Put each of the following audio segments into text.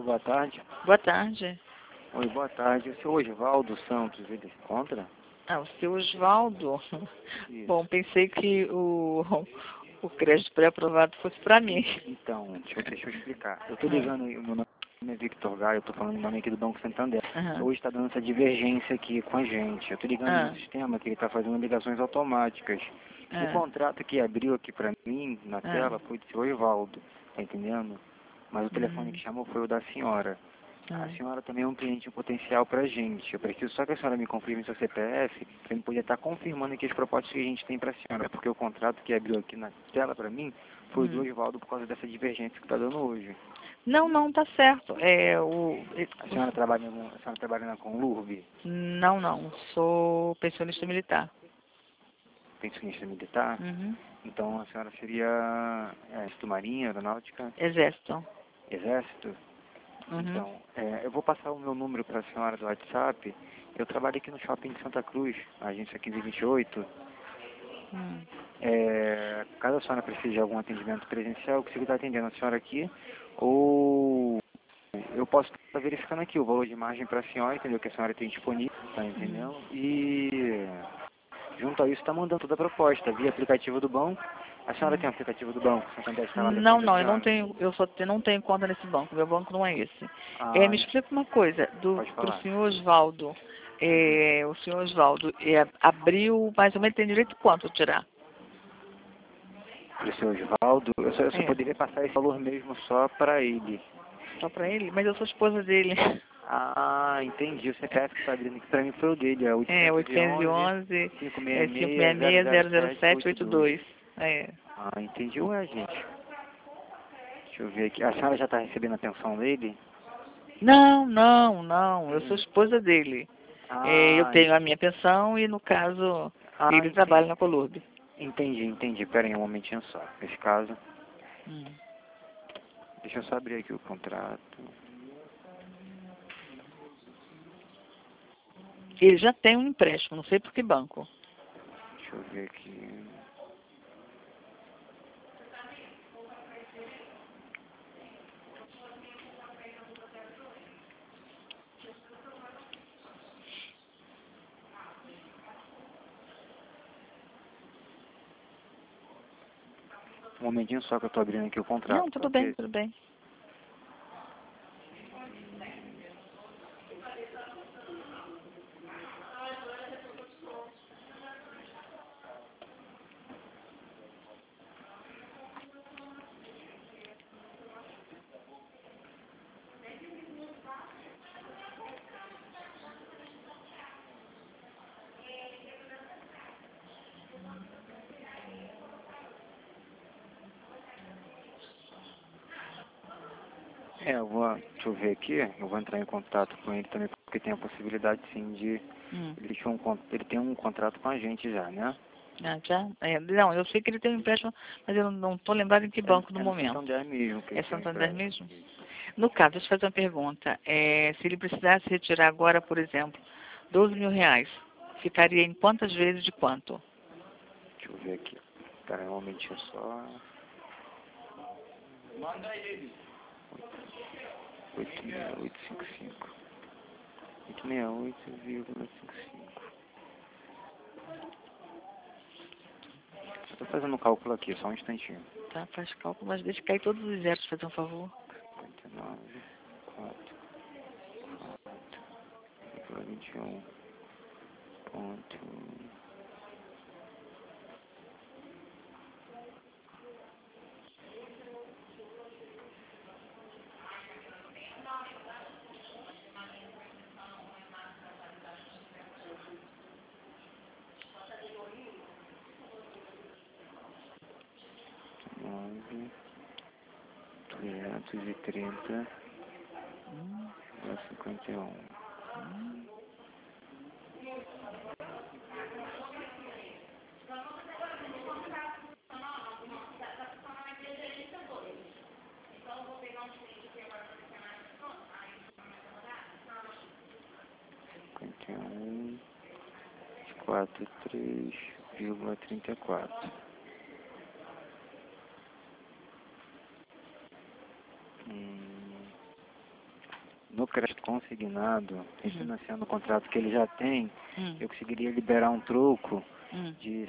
boa tarde. Boa tarde. Oi, boa tarde. O senhor Osvaldo Santos, ele se encontra? Ah, o seu Osvaldo. Isso. Bom, pensei que o crédito pré-aprovado fosse para mim. Então, deixa eu explicar. Eu tô ligando, o meu nome é Victor Gaio, eu tô falando em nome aqui do Banco Santander. Aham. Hoje está dando essa divergência aqui com a gente. Eu tô ligando no sistema que ele está fazendo ligações automáticas. O contrato que abriu aqui para mim, na tela, foi do seu Osvaldo, tá entendendo? Mas o telefone que chamou foi o da senhora. A senhora também é um cliente potencial para a gente. Eu preciso só que a senhora me confirme seu CPF, para eu poder estar confirmando aqui as propostas que a gente tem para a senhora, porque o contrato que abriu aqui na tela para mim foi do Osvaldo por causa dessa divergência que está dando hoje. Não, tá certo. A senhora trabalha com LURB? Não. Sou pensionista militar. Pensionista militar? Uhum. Então a senhora seria Marinha, Aeronáutica? Exército. Exército? Uhum. Então, eu vou passar o meu número para a senhora do WhatsApp. Eu trabalho aqui no shopping de Santa Cruz, agência 1528. Caso a senhora precise de algum atendimento presencial, eu consigo estar atendendo a senhora aqui, ou eu posso estar verificando aqui o valor de margem para a senhora, entendeu? Que a senhora tem disponível, tá entendendo? E junto a isso está mandando toda a proposta via aplicativo do banco. A senhora tem o aplicativo do banco? Santander está lá depois da Eu não senhora? tenho, não tenho conta nesse banco. Meu banco não é esse. Ah, Me explica uma coisa, pode pro falar. senhor Osvaldo. O senhor Osvaldo abriu, mais ou menos, tem direito quanto a tirar? Para o seu Osvaldo, eu só poderia passar esse valor mesmo só para ele. Só para ele? Mas eu sou esposa dele. Ah, entendi. O CPF que está abrindo aqui para mim foi o dele, é 811 566 00782. Ah, entendi. Ué, gente. Deixa eu ver aqui. A senhora já está recebendo a pensão dele? Não. Eu sou esposa dele. Eu Ah, tenho a minha pensão e, no caso, ele trabalha na Colurb. entendi. Pera aí um momentinho só. Nesse caso, deixa eu só abrir aqui o contrato. Ele já tem um empréstimo, não sei por que banco. Deixa eu ver aqui. Um momentinho só que eu tô abrindo aqui o contrato. Não, tudo bem. Deixa eu ver aqui, eu vou entrar em contato com ele também, porque tem a possibilidade sim de... Ele tem um contrato com a gente já, né? Já? Não, eu sei que ele tem um empréstimo, mas eu não estou lembrado em que banco no momento. Santander mesmo. É Santander mesmo? No caso, deixa eu fazer uma pergunta. Se ele precisasse retirar agora, por exemplo, 12 mil reais, ficaria em quantas vezes de quanto? Deixa eu ver aqui. Espera um momentinho só. Manda ele. 86855. 868,55. Estou fazendo um cálculo aqui, só um instantinho. Tá, faz cálculo, mas deixa cair todos os zeros, fazer um favor. 59, 4, 21, ponto... 9, 330, 51. Um, 43,34. no crédito consignado, refinanciando o contrato que ele já tem, eu conseguiria liberar um troco de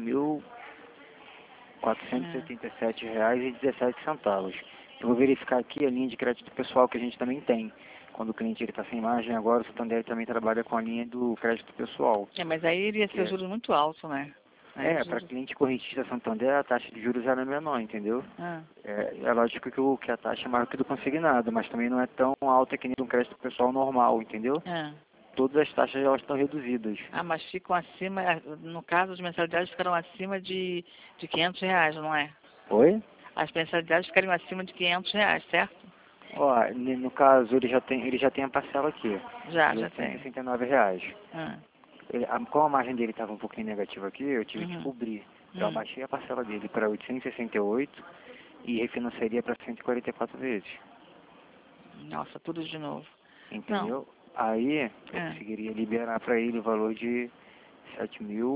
R$ 7.487,17. Eu vou verificar aqui a linha de crédito pessoal que a gente também tem. Quando o cliente está sem margem, agora o Santander também trabalha com a linha do crédito pessoal. Mas aí iria ser juros muito alto, né? Para cliente correntista Santander, a taxa de juros era menor, entendeu? É lógico que a taxa é maior que do consignado, mas também não é tão alta que nem um crédito pessoal normal, entendeu? Todas as taxas elas estão reduzidas. Mas ficam acima, no caso, as mensalidades ficarão acima de R$ 500, não é? Oi? As mensalidades ficariam acima de R$ 500, certo? No caso, ele já tem a parcela aqui. Já tem. R$ 169. Como a margem dele estava um pouquinho negativa aqui, eu tive que cobrir. Então, eu baixei a parcela dele para 868 e refinanciaria para 144 vezes. Nossa, tudo de novo. Entendeu? Não. Aí, eu conseguiria liberar para ele o valor de R$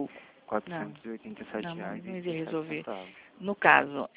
7.487,00. Não iria resolver. No caso,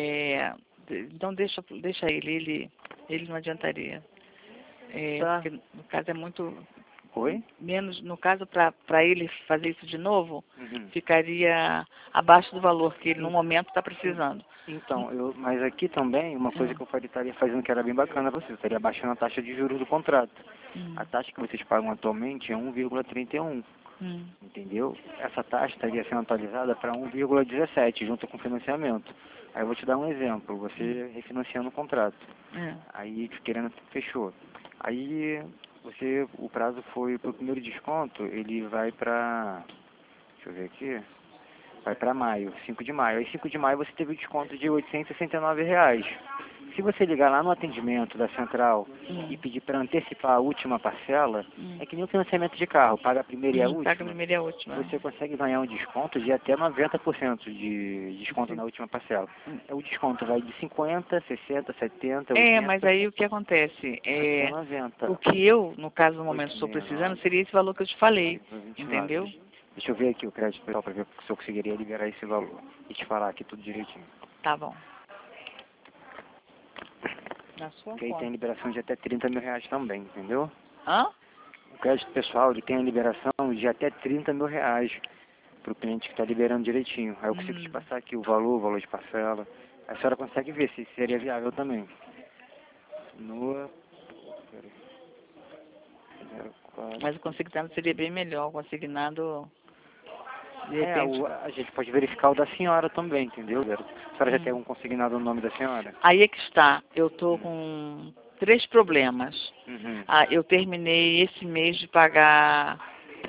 então deixa ele não adiantaria. Porque no caso é muito... Oi? Menos, no caso, para ele fazer isso de novo, ficaria abaixo do valor que ele no momento está precisando. Então, mas aqui também, uma coisa que eu estaria fazendo que era bem bacana para vocês, eu estaria baixando a taxa de juros do contrato. A taxa que vocês pagam atualmente é 1,31. Entendeu? Essa taxa estaria sendo atualizada para 1,17 junto com o financiamento. Aí eu vou te dar um exemplo, você refinanciando o contrato. Aí, querendo, fechou. Aí, o prazo foi para o primeiro desconto, ele vai para, deixa eu ver aqui, vai para maio, 5 de maio. Aí 5 de maio você teve o desconto de R$ 869. Se você ligar lá no atendimento da central e pedir para antecipar a última parcela, é que nem o financiamento de carro, paga a primeira e a última. Paga a primeira e a última. Você consegue ganhar um desconto de até 90% de desconto na última parcela. O desconto vai de 50, 60, 70, 80. Mas aí o que acontece? Até 90. O que eu, no caso, no momento, estou precisando seria esse valor que eu te falei. 29. Entendeu? Deixa eu ver aqui o crédito pessoal para ver se eu conseguiria liberar esse valor e te falar aqui tudo direitinho. Tá bom. Na sua Porque aí conta. tem liberação de até R$ 30 mil também, entendeu? O crédito pessoal ele tem a liberação de até R$ 30 mil para o cliente que está liberando direitinho. Aí eu consigo te passar aqui o valor de parcela. A senhora consegue ver se seria viável também. No... Mas o consignado seria bem melhor. O consignado... De repente... a gente pode verificar o da senhora também, entendeu? A senhora já tem algum consignado no nome da senhora? Aí é que está. Eu estou com 3 problemas. Eu terminei esse mês de pagar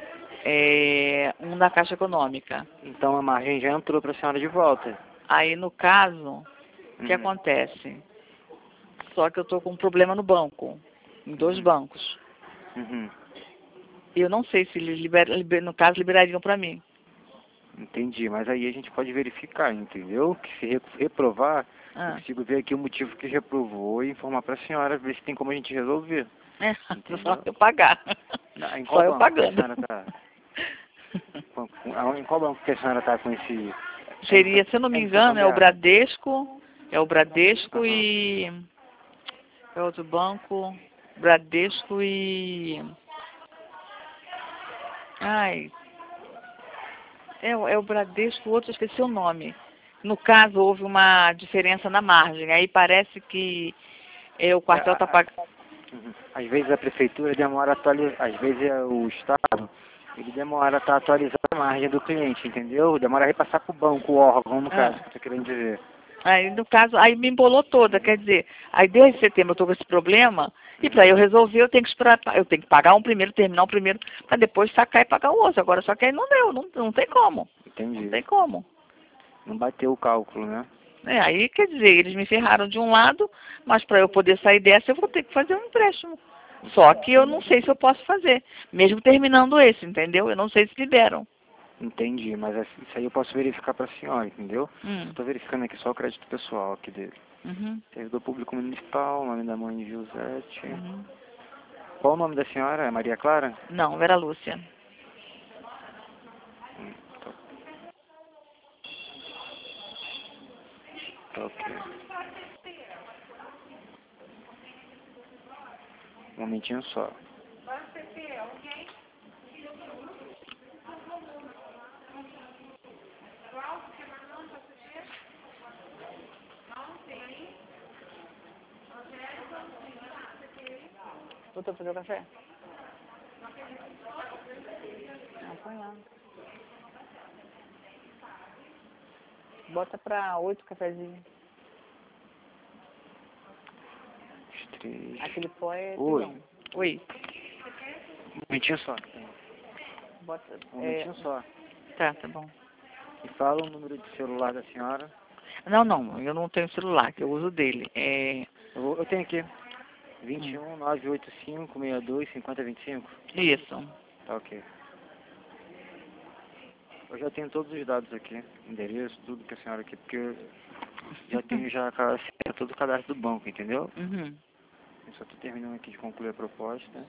um da Caixa Econômica. Então a margem já entrou para a senhora de volta. Aí, no caso, o que acontece? Só que eu estou com um problema no banco, em 2 bancos. Eu não sei se eles, no caso, liberariam para mim. Entendi, mas aí a gente pode verificar, entendeu? Que se reprovar, eu consigo ver aqui o motivo que reprovou e informar para a senhora, ver se tem como a gente resolver. Só eu pagar. Só eu pagando. Em qual banco que a senhora está com esse... Seria, se eu não me engano, é o Bradesco e... É outro banco, Bradesco e... É o Bradesco, o outro eu esqueci o nome. No caso, houve uma diferença na margem. Aí parece que o quartel está pagando. Às vezes a prefeitura demora a atualizar, às vezes o Estado, ele demora a estar atualizando a margem do cliente, entendeu? Demora a repassar para o banco, o órgão, no caso, que eu estou querendo dizer. Aí, no caso, aí me embolou toda, quer dizer, aí desde setembro eu estou com esse problema, e para eu resolver eu tenho que esperar, eu tenho que pagar um primeiro, terminar um primeiro, para depois sacar e pagar o outro. Agora, só que aí não deu, não tem como. Entendi. Não tem como. Não bateu o cálculo, né? Aí, quer dizer, eles me ferraram de um lado, mas para eu poder sair dessa eu vou ter que fazer um empréstimo. Só que eu não sei se eu posso fazer, mesmo terminando esse, entendeu? Eu não sei se liberam. Entendi, mas isso aí eu posso verificar para a senhora, entendeu? Estou verificando aqui só o crédito pessoal aqui dele. Servidor público municipal, nome da mãe de Josete. Qual o nome da senhora? É Maria Clara? Não, Vera Lúcia. Ok. Um momentinho só. Voltou a fazer o café? Não, põe lá. Bota pra 8 cafezinhos. Os 3. Aquele pó é Oi. pilão. Oi. Um momentinho só. Bota, Um momentinho só. Tá bom. E fala o número de celular da senhora. Não, eu não tenho celular, que eu uso dele. Eu tenho aqui. 21 985 62 50 25. Isso. Tá ok. Eu já tenho todos os dados aqui. Endereço, tudo que a senhora aqui. Porque eu já tenho todo o cadastro do banco, entendeu? Uhum. Eu só tô terminando aqui de concluir a proposta.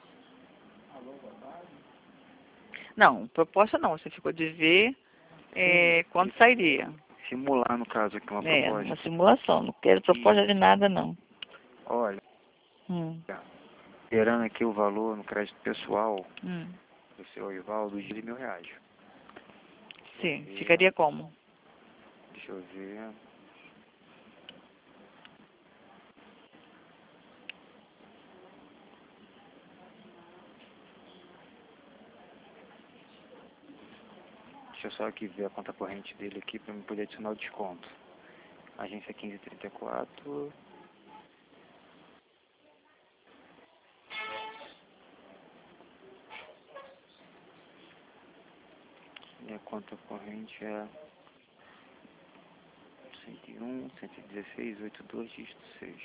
Não, proposta não. Você ficou de ver quando sairia. Simular, no caso, aqui uma proposta. Uma simulação. Não quero proposta de nada, não. Olha, gerando aqui o valor no crédito pessoal do seu Ivaldo de R$1.000. Sim, ficaria como? Deixa eu ver. Deixa eu só aqui ver a conta corrente dele aqui para eu poder adicionar o desconto. Agência 1534. E a conta corrente é 101, 116, 82, dígito 6.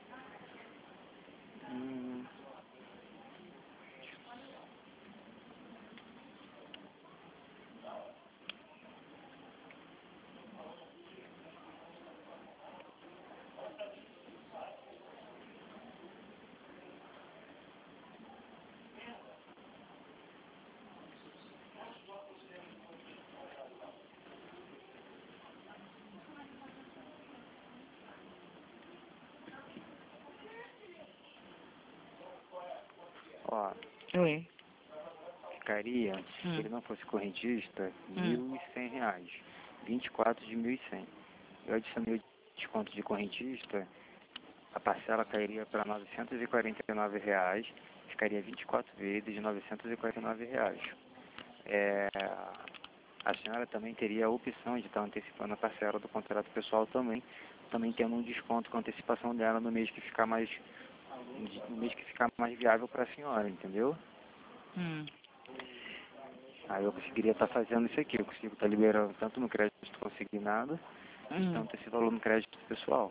Ó, Oi. ficaria, se ele não fosse correntista, R$1.100. 24 de 1.100. Eu adicionei o desconto de correntista, a parcela cairia para R$949, ficaria 24 vezes de R$949. A senhora também teria a opção de estar antecipando a parcela do contrato pessoal também tendo um desconto com a antecipação dela no mês que ficar mais viável para a senhora, entendeu? Aí eu conseguiria estar fazendo isso aqui, eu consigo estar liberando tanto no crédito consignado, tanto esse valor no crédito pessoal.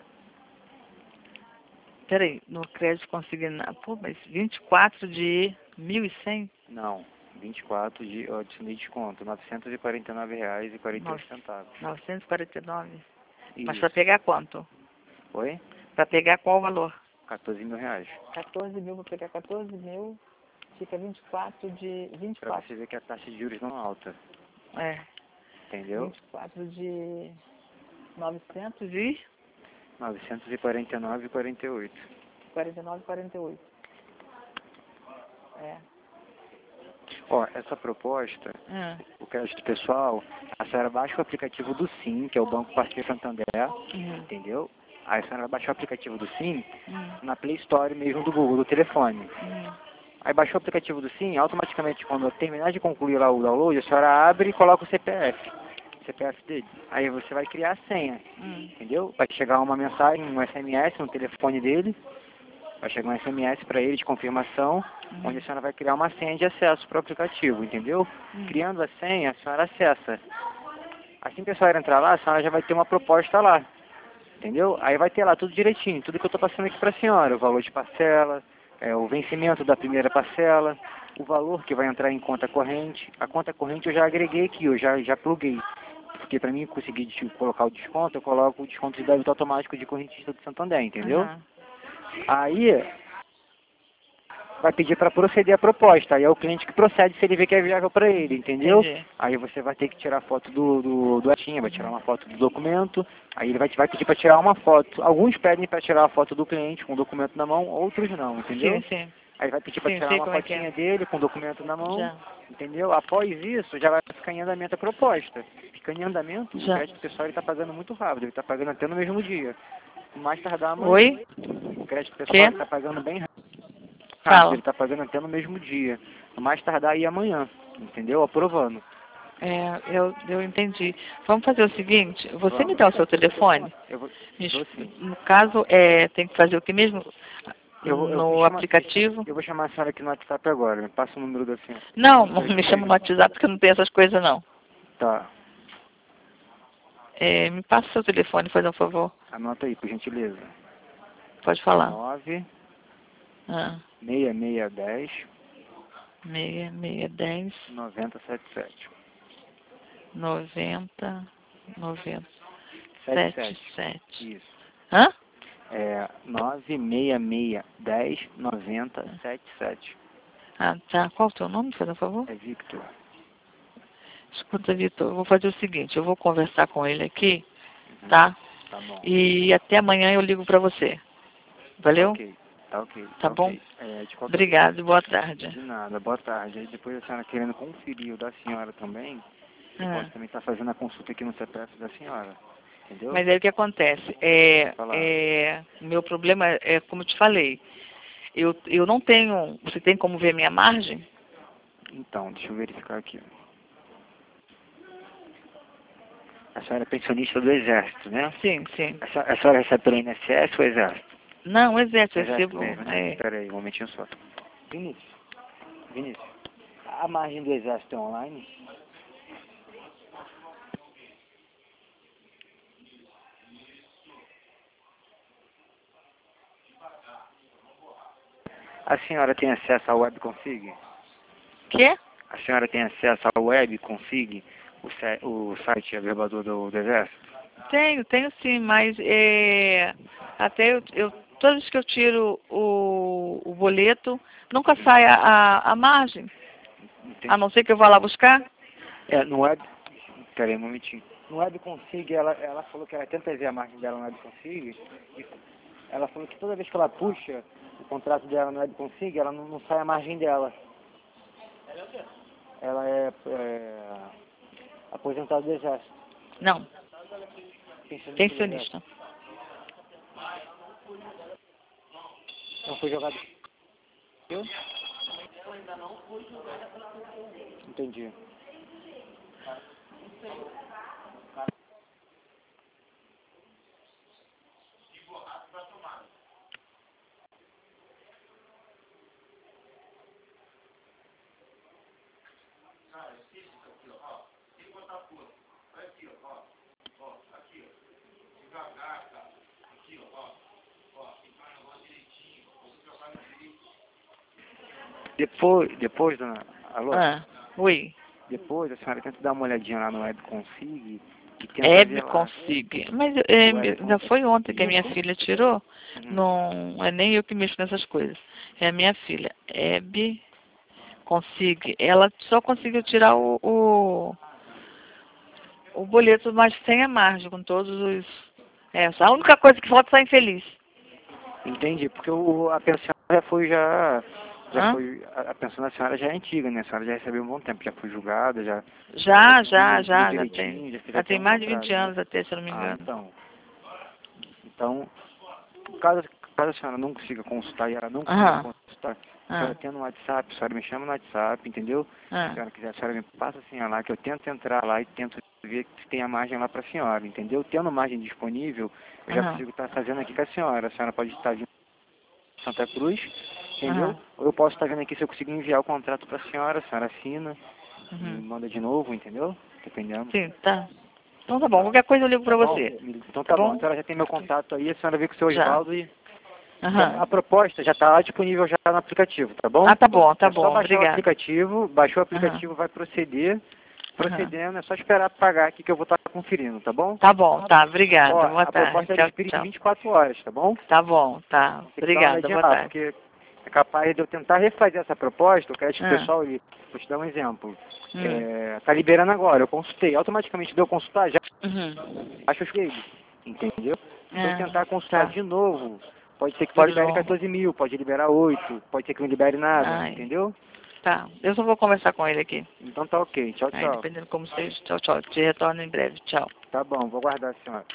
Peraí, no crédito consignado, pô, mas 24 de 1.100? Não, 24 eu adicionei desconto, R$949,48. 949? Isso. Mas para pegar quanto? Oi? Para pegar qual valor? R$14.000. 14 mil, para pegar 14 mil, fica 24 de... Pra 24. você ver que a taxa de juros não é alta. Entendeu? 24 de 900 e... 949,48. 49,48. Ó, essa proposta, o crédito pessoal, a senhora baixa o aplicativo do SIM, que é o Banco Parceiro Santander, entendeu? Aí a senhora baixa o aplicativo do SIM na Play Store mesmo do Google, do telefone. Aí baixou o aplicativo do SIM, automaticamente quando terminar de concluir lá o download, a senhora abre e coloca o CPF dele. Aí você vai criar a senha, entendeu? Vai chegar uma mensagem, um SMS no telefone dele, vai chegar um SMS para ele de confirmação, onde a senhora vai criar uma senha de acesso para o aplicativo, entendeu? Criando a senha, a senhora acessa. Assim que a senhora entrar lá, a senhora já vai ter uma proposta lá, entendeu? Aí vai ter lá tudo direitinho, tudo que eu estou passando aqui para a senhora, o valor de parcela, o vencimento da primeira parcela, o valor que vai entrar em conta corrente. A conta corrente eu já agreguei aqui, eu já pluguei. Porque para mim conseguir colocar o desconto, eu coloco o desconto de débito automático de correntista do Santander, entendeu? Aí vai pedir para proceder a proposta. Aí é o cliente que procede se ele vê que é viável para ele, entendeu? Entendi. Aí você vai ter que tirar foto do atinha, vai tirar uma foto do documento. Aí ele vai pedir para tirar uma foto. Alguns pedem para tirar a foto do cliente com o documento na mão, outros não, entendeu? Sim. Aí vai pedir para Sim, tirar sei uma como é que fotinha é. dele com o documento na mão, Já. entendeu? Após isso, já vai ficar em andamento a proposta. Fica em andamento, o Já. crédito pessoal ele está pagando muito rápido, ele está pagando até no mesmo dia. Mais tardar amanhã. Oi? O crédito pessoal Quê? ele está pagando bem rápido, ele Fala. está pagando até no mesmo dia. Mais tardar aí amanhã, entendeu? Aprovando. Eu entendi. Vamos fazer o seguinte, você me Vamos. dá o seu telefone? Eu vou, dou sim. No caso, tem que fazer o que mesmo? Me No chama, aplicativo? eu vou chamar a senhora aqui no WhatsApp agora. Me passa o número da senhora. Não, não me chama no WhatsApp porque eu não tenho essas coisas não. Tá. Me passa o seu telefone, faz um favor. Anota aí, por gentileza. Pode falar. 9 Ah, 6610 6610 9077. 90 77. 77. Isso. Hã? 96610 9077. Ah, tá. Qual o teu nome, faz um favor? É Victor. Escuta, Vitor, eu vou fazer o seguinte, eu vou conversar com ele aqui, tá? Tá bom. E até amanhã eu ligo pra você. Valeu? Tá ok. Tá bom? Ok. De qualquer Obrigado, boa tarde. De nada, boa tarde. Aí depois a senhora querendo conferir o da senhora também, eu posso também estar fazendo a consulta aqui no CPF da senhora. Entendeu? Mas aí o que acontece? Meu problema é, como eu te falei, eu não tenho. Você tem como ver minha margem? Então, deixa eu verificar aqui. A senhora é pensionista do Exército, né? Sim, sim. A senhora recebe pelo INSS ou Exército? Não, exército, eu Exército recebo. mesmo, né? Espera aí, um momentinho só. Vinícius, a margem do Exército é online? A senhora tem acesso ao Web Config? Quê? A senhora tem acesso ao Web Config, o site agregador do Exército? Tenho sim, mas até todas as que eu tiro o boleto, nunca sai a margem. Entendi. A não ser que eu vá lá buscar. No Web... Espera aí um momentinho. No Web Config, ela falou que ela tenta ver a margem dela no Web Config. E ela falou que toda vez que ela puxa o contrato dela no Web Config, ela não sai a margem dela. Ela é aposentada do Exército. Não, Pensionista. pensionista. Não foi jogado. Eu? Entendi. Depois, dona... Alô? Oi. Depois a senhora tenta dar uma olhadinha lá no Web Config e tenta ver lá. Consegue. Mas Web já Config. foi ontem que a minha filha tirou. Uhum. Não é nem eu que mexo nessas coisas. É a minha filha. Consegue. Ela só conseguiu tirar o boleto, mas sem a margem, com todos os... A única coisa que falta é estar infeliz. Entendi, porque a pensão já Hã? foi, a pensão da senhora já é antiga, né? A senhora já recebeu um bom tempo, já foi julgada, já Já direitinho, tem. já fez Já até tem um mais de contrato, 20 né? anos até, se eu não me engano. Então, caso a senhora não consiga consultar e ela não Aham. consiga consultar, a senhora tem no WhatsApp, a senhora me chama no WhatsApp, entendeu? Se a senhora quiser, a senhora me passa assim lá, que eu tento entrar lá e tento ver se tem a margem lá para a senhora, entendeu? Tendo margem disponível, eu já consigo estar fazendo aqui com a senhora. A senhora pode estar vindo de Santa Cruz, entendeu? Ou eu posso estar vendo aqui se eu consigo enviar o contrato para a senhora assina e manda de novo, entendeu? Dependendo. Sim, tá. Então tá bom, qualquer coisa eu ligo pra você. Então tá bom. A senhora já tem meu contato aí, a senhora vê com o seu Osvaldo e... A proposta já está lá disponível já no aplicativo, tá bom? Ah, tá bom, É só baixar obrigada. o aplicativo, baixou o aplicativo, vai proceder. Procedendo, é só esperar pagar aqui que eu vou estar conferindo, tá bom? Tá bom, tá, obrigada, boa a tarde. proposta é Tchau, de espírito tchau. 24 horas, tá bom? Tá bom, tá. Tem que dar uma Obrigada, olhadinha boa lá, tarde. porque é capaz de eu tentar refazer essa proposta, o crédito pessoal, vou te dar um exemplo. Tá liberando agora, eu consultei, automaticamente deu consultar, já acho que ele, entendeu? Se eu tentar consultar de novo Pode ser que não libere 14 mil, pode liberar 8, pode ser que não libere nada, entendeu? Tá, eu só vou conversar com ele aqui. Então tá ok, tchau, tchau. Aí, dependendo como seja, tchau, tchau. Te retorno em breve, tchau. Tá bom, vou guardar a senhora.